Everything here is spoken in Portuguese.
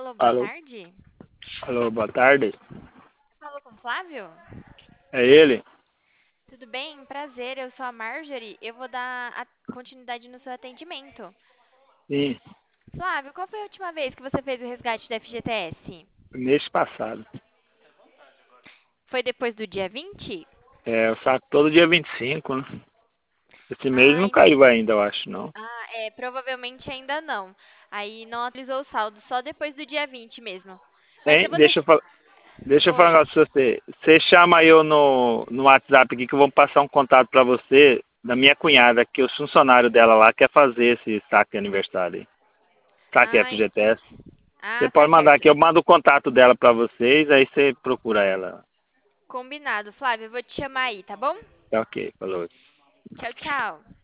Alô, boa Alô, tarde. alô, boa tarde. Falou com o Flávio? É ele? Tudo bem? Prazer, eu sou a Marjorie. Eu vou dar continuidade no seu atendimento. Sim, Flávio, qual foi a última vez que você fez o resgate da FGTS? mês passado. Foi depois do dia 20? É, eu saco todo dia 25, né? Esse mês Ah, não caiu ainda, eu acho, não. provavelmente ainda não. Aí não atualizou o saldo, só depois do dia 20 mesmo. Mas eu Hein? vou deixar. Deixa eu falar um Oi. negócio pra você. Você chama eu no WhatsApp aqui que eu vou passar um contato pra você da minha cunhada, que os funcionários dela lá quer fazer esse saque de aniversário aí. Saque Ah, FGTS. Você tá pode mandar certo. aqui, eu mando o contato dela pra vocês, aí você procura ela. Combinado, Flávio. Eu vou te chamar aí, tá bom? Tá ok, falou. Tchau, tchau.